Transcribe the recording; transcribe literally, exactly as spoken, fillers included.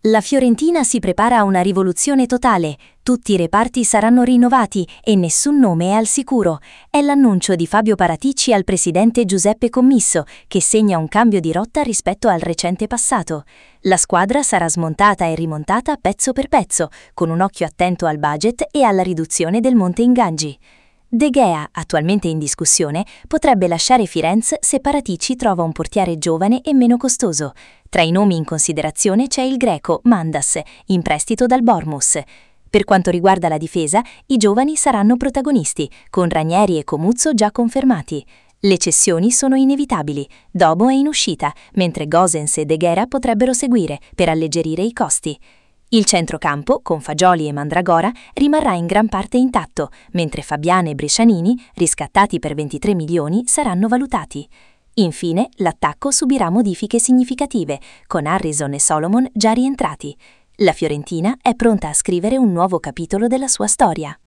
La Fiorentina si prepara a una rivoluzione totale, tutti i reparti saranno rinnovati e nessun nome è al sicuro. È l'annuncio di Fabio Paratici al presidente Giuseppe Commisso, che segna un cambio di rotta rispetto al recente passato. La squadra sarà smontata e rimontata pezzo per pezzo, con un occhio attento al budget e alla riduzione del monte ingaggi. De Gea, attualmente in discussione, potrebbe lasciare Firenze se Paratici trova un portiere giovane e meno costoso. Tra i nomi in considerazione c'è il greco Mandas, in prestito dal Bournemouth. Per quanto riguarda la difesa, i giovani saranno protagonisti, con Ranieri e Comuzzo già confermati. Le cessioni sono inevitabili, Dobo è in uscita, mentre Gosens e De Gea potrebbero seguire per alleggerire i costi. Il centrocampo, con Fagioli e Mandragora, rimarrà in gran parte intatto, mentre Fabiane e Brescianini, riscattati per ventitré milioni, saranno valutati. Infine, l'attacco subirà modifiche significative, con Harrison e Solomon già rientrati. La Fiorentina è pronta a scrivere un nuovo capitolo della sua storia.